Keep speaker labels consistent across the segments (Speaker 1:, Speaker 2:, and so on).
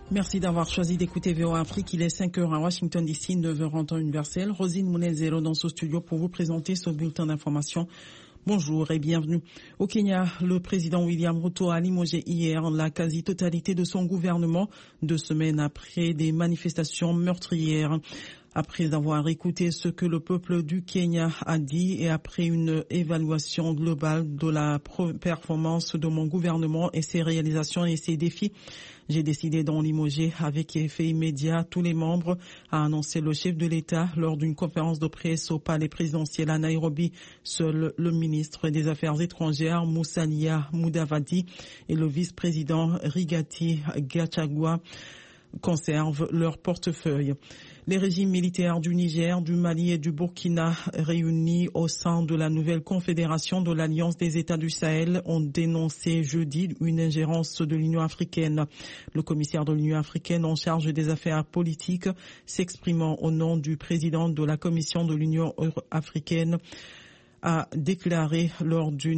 Speaker 1: Merci d'avoir choisi d'écouter VOA Afrique. Il est 5h à Washington DC, 9h en temps universel. Rosine Mounezero dans ce studio pour vous présenter ce bulletin d'information. Bonjour et bienvenue. Au Kenya, le président William Ruto a limogé hier la quasi-totalité de son gouvernement, 2 semaines après des manifestations meurtrières. Après avoir écouté ce que le peuple du Kenya a dit et après une évaluation globale de la performance de mon gouvernement et ses réalisations et ses défis, j'ai décidé d'en limoger avec effet immédiat tous les membres, a annoncé le chef de l'État lors d'une conférence de presse au palais présidentiel à Nairobi. Seul le ministre des Affaires étrangères, Musalia Mudavadi, et le vice-président Rigathi Gachagua conservent leur portefeuille. Les régimes militaires du Niger, du Mali et du Burkina réunis au sein de la nouvelle confédération de l'Alliance des États du Sahel ont dénoncé jeudi une ingérence de l'Union africaine. Le commissaire de l'Union africaine en charge des affaires politiques, s'exprimant au nom du président de la Commission de l'Union africaine, a déclaré lors du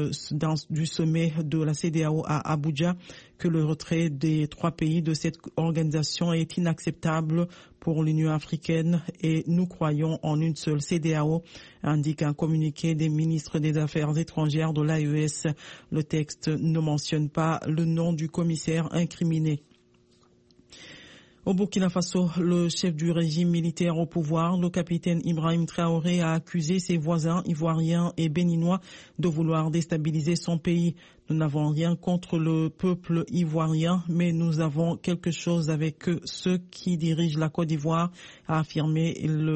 Speaker 1: sommet de la CEDEAO à Abuja que le retrait des 3 pays de cette organisation est inacceptable pour l'Union africaine et nous croyons en une seule CEDEAO, indique un communiqué des ministres des Affaires étrangères de l'AES. Le texte ne mentionne pas le nom du commissaire incriminé. Au Burkina Faso, le chef du régime militaire au pouvoir, le capitaine Ibrahim Traoré, a accusé ses voisins ivoiriens et béninois de vouloir déstabiliser son pays. Nous n'avons rien contre le peuple ivoirien, mais nous avons quelque chose avec ceux qui dirigent la Côte d'Ivoire, a affirmé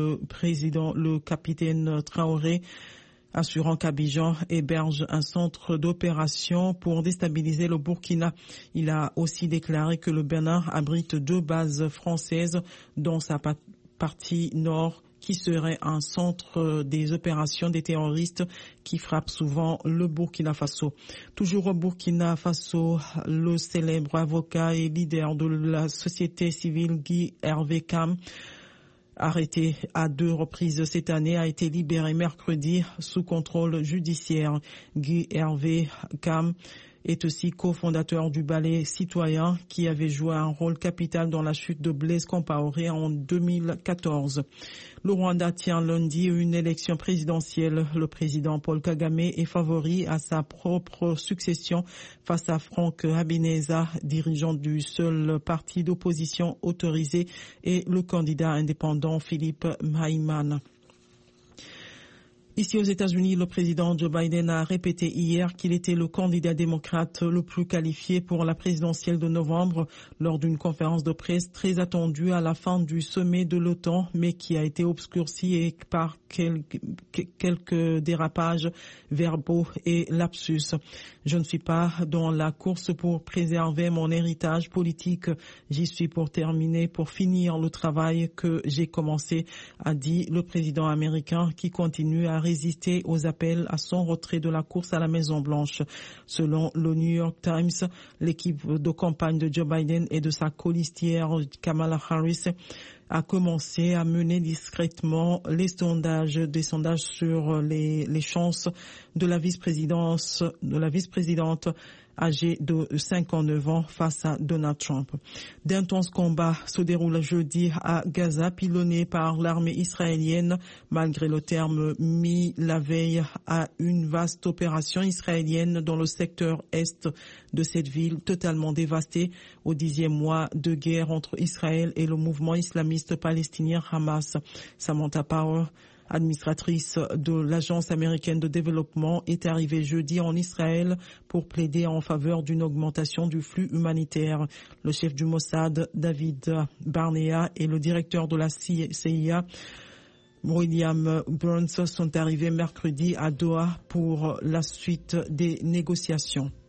Speaker 1: le capitaine Traoré, assurant qu'Abidjan héberge un centre d'opération pour déstabiliser le Burkina. Il a aussi déclaré que le Bénin abrite 2 bases françaises, dont sa partie nord, qui serait un centre des opérations des terroristes qui frappent souvent le Burkina Faso. Toujours au Burkina Faso, le célèbre avocat et leader de la société civile Guy Hervé Kam, arrêté à 2 reprises cette année, a été libéré mercredi sous contrôle judiciaire. Guy Hervé Kam est aussi cofondateur du Ballet citoyen qui avait joué un rôle capital dans la chute de Blaise Compaoré en 2014. Le Rwanda tient lundi une élection présidentielle. Le président Paul Kagame est favori à sa propre succession face à Frank Habineza, dirigeant du seul parti d'opposition autorisé, et le candidat indépendant Philippe Maïman. Ici aux États-Unis, le président Joe Biden a répété hier qu'il était le candidat démocrate le plus qualifié pour la présidentielle de novembre lors d'une conférence de presse très attendue à la fin du sommet de l'OTAN, mais qui a été obscurcie par quelques dérapages verbaux et lapsus. Je ne suis pas dans la course pour préserver mon héritage politique. J'y suis pour finir le travail que j'ai commencé, a dit le président américain qui continue à résister aux appels à son retrait de la course à la Maison-Blanche. Selon le New York Times, l'équipe de campagne de Joe Biden et de sa colistière Kamala Harris a commencé à mener discrètement des sondages sur les chances de la vice-présidente âgée de 59 ans face à Donald Trump. D'intenses combats se déroulent jeudi à Gaza, pilonnés par l'armée israélienne, malgré le terme mis la veille à une vaste opération israélienne dans le secteur est de cette ville totalement dévastée au 10e mois de guerre entre Israël et le mouvement islamiste palestinien Hamas. Samantha Power, administratrice de l'Agence américaine de développement, est arrivée jeudi en Israël pour plaider en faveur d'une augmentation du flux humanitaire. Le chef du Mossad, David Barnea, et le directeur de la CIA, William Burns, sont arrivés mercredi à Doha pour la suite des négociations.